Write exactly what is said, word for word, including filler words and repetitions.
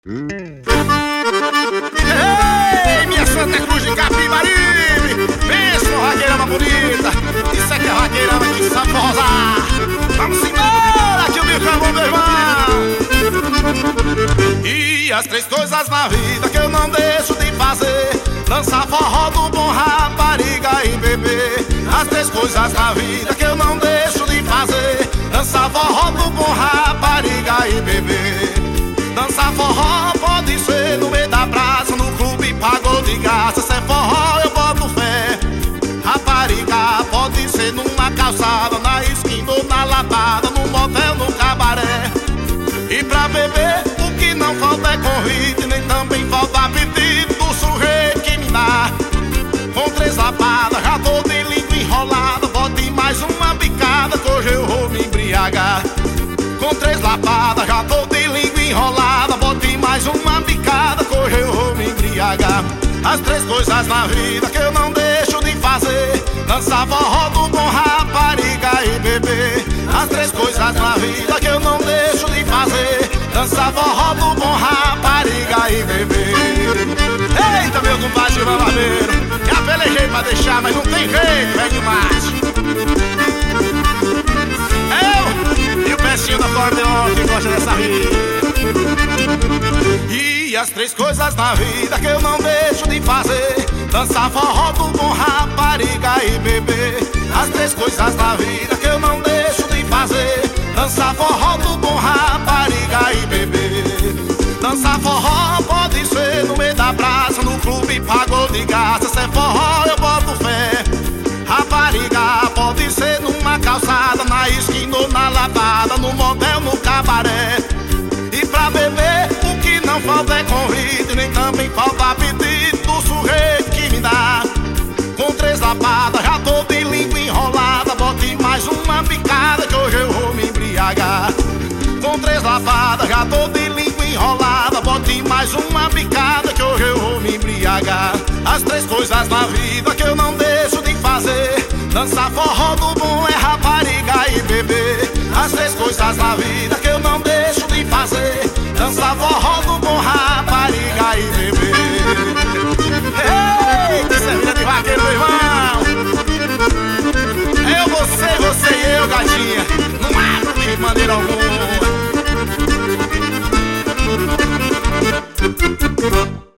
Ei, minha Santa Cruz de Capibaribe, pensa no vaqueirama bonita. Isso aqui é vaqueirama que sabe forrosar. Vamos embora que o bicho é bom, meu irmão. E as três coisas na vida que eu não deixo de fazer: dançar forró do bom, rapariga e bebê. As três coisas na vida que eu não deixo de fazer: dançar forró do bom, rapariga e bebê. Dançar forró pode ser no meio da praça, no clube pagou de graça. Se é forró eu boto fé. Rapariga pode ser numa calçada, na esquina ou na latada, no motel, no cabaré. E pra beber o que não falta é convite, nem também falta apetite do sujeito que me dá. Com três lapadas já tô de língua enrolada, bote mais uma bicada que hoje eu vou me embriagar. Com três lapadas já tô de língua enrolada, bote mais uma bicada que hoje eu vou me embriagar. As três coisas na vida que eu não deixo de fazer: dançar forró do bom, rapariga e bebê. As três coisas na vida que eu não deixo de fazer: dançar forró do bom, rapariga e bebê. Eita, meu compadre Silva Barbeiro, já pelejei pra deixar, mas não tem jeito, é demais. Eu e o pecinho da acordeon que gosta dessa vida. E as três coisas na vida que eu não deixo de fazer: dançar forró do bom, rapariga e bebê. As três coisas na vida que eu não deixo de fazer: dançar forró do bom, rapariga e bebê. Dançar forró pode ser no meio da praça, no clube pagou de graça. Se é forró eu boto fé. Rapariga pode ser numa calçada, na esquina ou na latada, no motel, no cabaré. E pra beber o que não falta é convite, nem também falta apetite do sujeito que me dá. Com três lapadas já tô de língua enrolada, bote mais uma picada que hoje eu vou me embriagar. Com três lapadas já tô de língua enrolada, bote mais uma picada que hoje eu vou me embriagar. As três coisas na vida que eu não deixo de fazer: dançar forró do bom, é rapariga e bebê. As três coisas na vida que eu não deixo de fazer: dançar forró do bom, rapariga e bebê. Eita, isso é vida de vaqueiro, meu irmão. Eu, você, você e eu, gatinha, não mata de maneira alguma.